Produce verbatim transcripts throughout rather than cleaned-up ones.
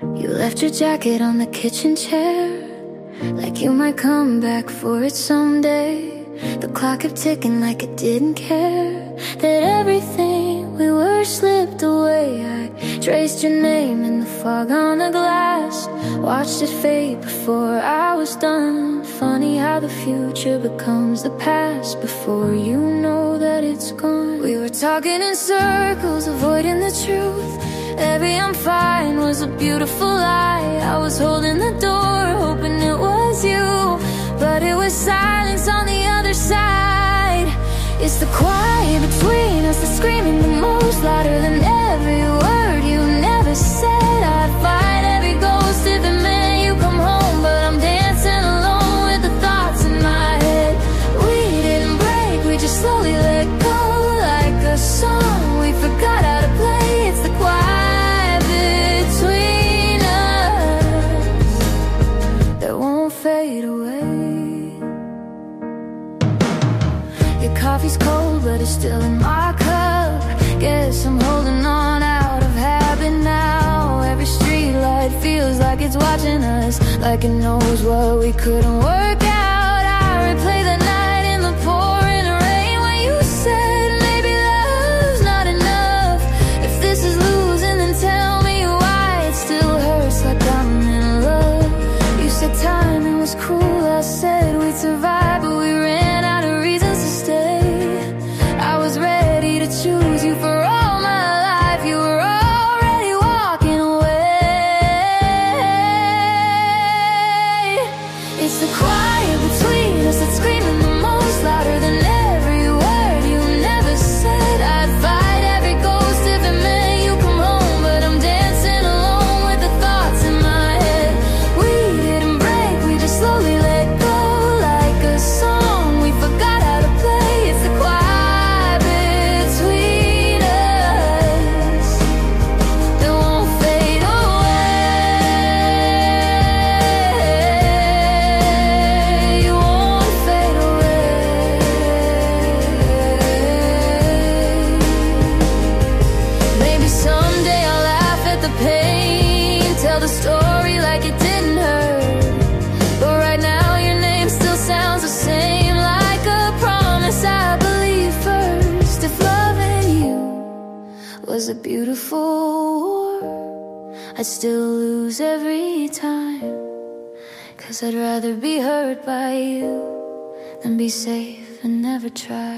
You left your jacket on the kitchen chair, like you might come back for it someday. The clock kept ticking like it didn't care that everything we were slipped away. I traced your name in the fog on the glass, watched it fade before I was done. Funny how the future becomes the past before you know that it's gone. We were talking in circles, avoiding the truth. Every I'm fine was a beautiful lie. I was holding the door, hoping it was you, but it was silence on the other side. It's the quiet between us that's screaming the most, louder than every word you never said. I'd fight every ghost if it meant you come home, but I'm dancing alone with the thoughts in my head. We didn't break, we just slowly let go, like a song we forgot how to play. It's the quiet between us that won't fade away. Your coffee's cold, but it's still in my cup. Guess I'm holding on out of habit now. Every street light feels like it's watching us, like it knows what we couldn't work out. I replay the night in the pouring rain when you said maybe love's not enough. If this is losing, then tell me why it still hurts like I'm in love. You said timing was cruel, I said we'd survive, but we ran out of reasons to stay. I was ready to choose you for all my life. You were already walking away. It's the quiet between us that's screaming the most, louder than every word you never said. I'd fight every ghost if it meant you come home, but I'm dancing alone with the thoughts in my head. We didn't break, we just slowly let go, like a song we forgot how to play. It's the quiet between us that won't fade away. You won't fade away. Maybe someday I'll laugh at the pain, tell the story like it didn't hurt. But right now your name still sounds the same, like a promise I believed first. If loving you was a beautiful war, I'd still lose every time, 'cause I'd rather be hurt by you than be safe and never try.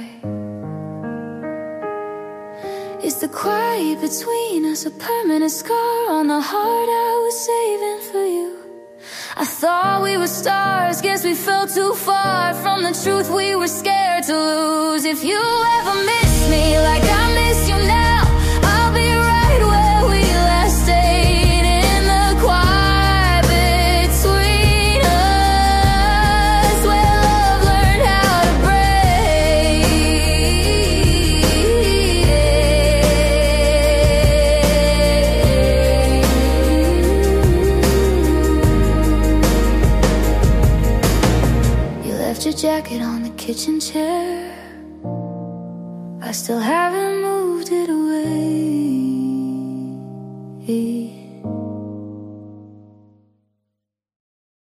Is the quiet between us a permanent scar on the heart I was saving for you? I thought we were stars, guess we fell too far from the truth we were scared to lose. If you ever miss me like I miss you now, I'll be right where we last stayed, in the quiet between us, where love learned how to break. You left your jacket on the kitchen chair, I still haven't moved it away.